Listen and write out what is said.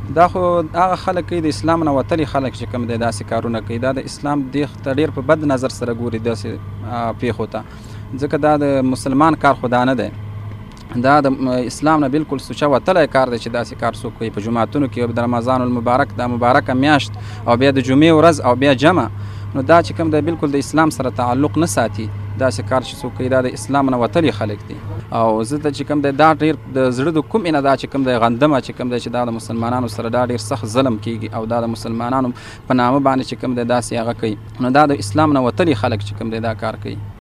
دا خو هغه خلک کوي د اسلام نه وتلي خلک چې کوم دی داسې کارونه کوي، دا د اسلام دې ته ډېر په بد نظر سره ګوري داسې پیښو ته، ځکه دا د مسلمان کار خو دا نه دی، دا د اسلام نه بالکل سوچه وتلی کار دی چې داسې کار څوک کوي په جوماتونو کې د رمضان المبارک دا مبارکه میاشت او بیا د جمعې ورځ او بیا جمع، نو دا چې کوم دی بالکل د اسلام سره تعلق نه ساتي، داسې کار چې څوک کوي دا د اسلام نه وتلي خلک دي. او زه ته چې کوم دی دا ډېر د زړه د کومې نه دا چې کوم دی غندمه چې کوم دی چې دا د مسلمانانو سره دا ډېر سخت ظلم کیږي او دا د مسلمانانو په نامه باندې چې کوم دی داسې هغه کوي، نو دا د اسلام نه وتلي خلک چې کوم دی دا کار کوي.